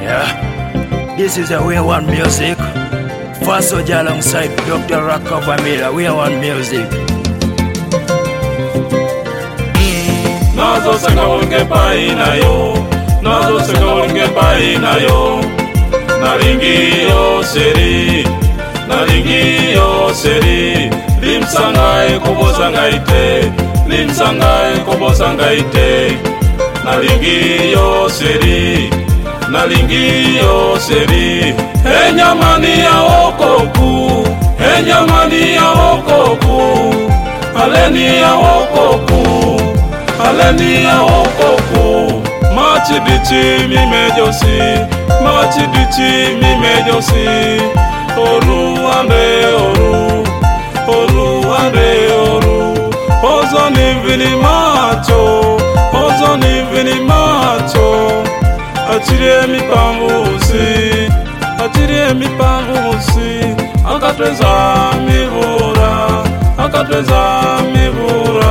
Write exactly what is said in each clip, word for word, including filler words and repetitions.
Yeah, this is a We Want Music. First Soldier alongside Doctor Raka Vamila. We Want Music. Nazo sanga unge pai na yo, nazo sanga unge pai na yo. Naringi yo seri, naringi yo seri. Lim sangai kobo sangai te, lim sangai kobo sangai te. Naringi yo seri, naringi yo seri. Enyamani ya okoku, enyamani ya okoku, aleni ya okoku, aleni ya okoku. Machi dichi mi mejosi, machi dichi mi mejosi. Oru ande oru, oru ande oru. Ozo ni vini macho, ozo ni vini macho. Atire mi pambusi, atire mi pambusi. Akatweza mi vura, akatweza mi vura.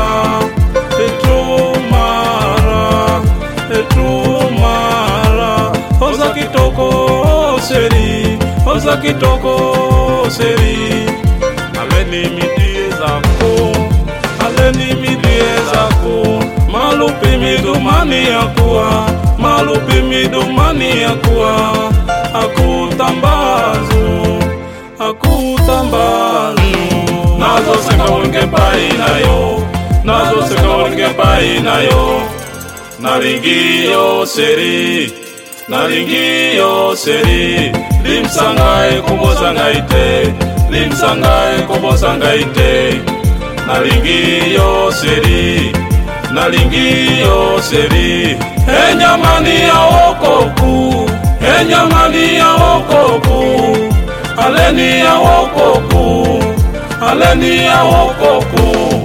Etrumara, etrumara. Oza kitoko seri, oza kitoko seri. Aleni mi die zako, aleni mi die zako. Malupi mi dumani akuwa, malupi mi dumani akuwa. Akutambazu, akutambazu. Nazo senga unge pai na yo, nazo senga unge pai na yo. Naringi yo seri, naringi yo seri. Lim sangai kobo sangai te, lim sangai kobo sangai te. Naringi yo seri, naringi yo seri. Enyamani ya okoku, enyamani ya okoku, aleni ya okoku, aleni ya okoku.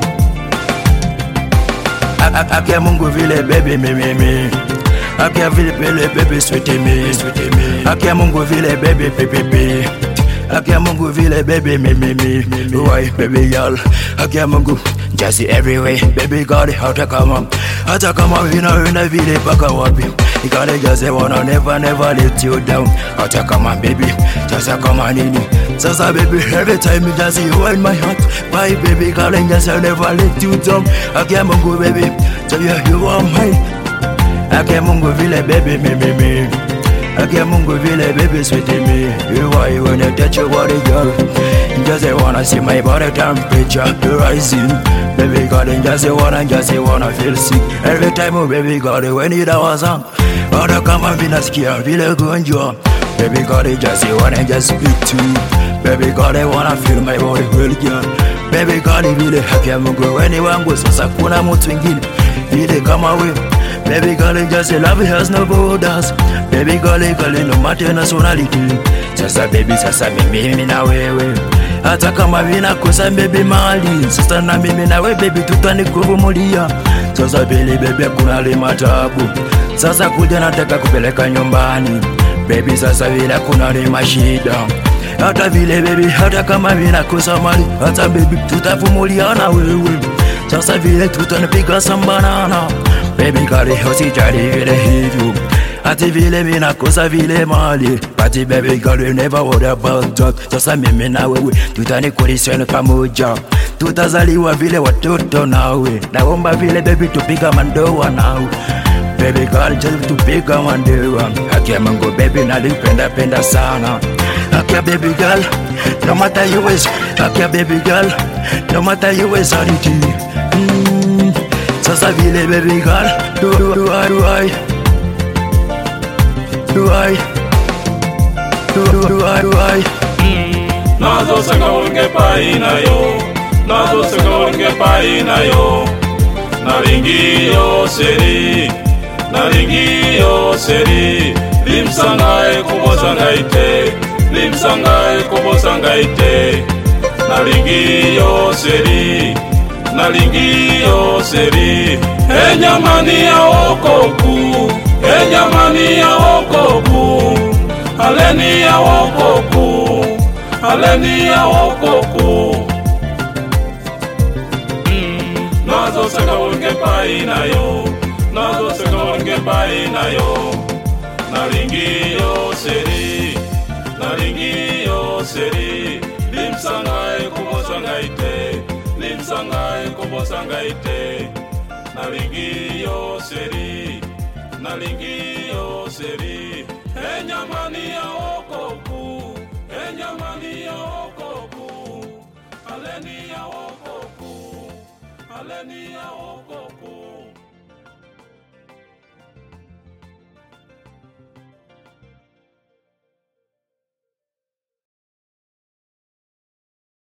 Akia Mungu vile baby mi mi mi. Akia vile vile baby sweet me, sweet me. Akia Mungu vile baby pi pi pi. Akia Mungu vile baby mi mi mi. Why baby girl? Akia Mungu just everywhere. Baby God hata kama hata kama vina vina vile paka wapi. You gotta just wanna never never let you down. Hata kama baby just kama nini. Sasa baby every time you just you in my heart. Bye baby girl and just never let you down. Akia Mungu baby, so you you are mine. Akia Mungu vile baby me me me. Akia Mungu vile baby sweet me. You why when I touch your body girl, just wanna see my body temperature rising. Baby girl and just wanna just wanna feel sick. Every time oh baby girl when you was on, hata kama vina sikia vile gonjwa. Baby girl just wanna just speak to. Baby girl I wanna feel my body well girl. Baby girl vile Akia Mungu weni wangu sasa kuna mtu mwingine vile kama we. Baby girl just love has no borders. Baby girl girl no matter nationality. Sasa baby sasa mimi mimi na wewe. Hata kama vina kosa baby mali. Sasa na mimi na wewe baby tutanikuvumilia. Sasa vile baby kuna lima tabu. Sasa kuja nataka kupeleka nyumbani. Baby sasa vile kuna lima shida. Hata vile baby hata kama vina kosa mali. Hata baby tutavumilia na wewe. Sasa vile tutanipiga sambanana. Baby girl usijali vile hivyo. Ati vile mina kosa vile mali. Ati baby girl you never worry about that. Sasa mimi na wewe tutanikulisha pamoja. Tutazaliwa vile watoto nawe. Naomba vile baby tupiga mandoa nawe. Baby girl just tupiga mandoa. Akia Mungu baby nalipenda penda sana. Akia baby girl no matter you is. Akia baby girl no matter you is reality. Mm. Sasa vile baby girl do do do I do I do I do do do I do I. Nazo sanga unge pai na yo, nazo sanga unge pai na yo. Naringi yo seri, naringi yo seri. Lim sangai kobo sangai te, lim sangai kobo sangai te. Naringi yo seri, naringi yo seri. Enyamani ya okoku, enyamani ya okoku, aleni ya okoku, aleni ya okoku. Mm. Nazo sanga unge pai na yo, nazo sanga unge pai na yo. Naringi yo yo seri nalingi yo seri limsangai kubosangai te limsangai kubosangai te nalingi yo seri nalingi yo seri enyamani ya okoku enyamani ya okoku aleni ya okoku aleni ya okoku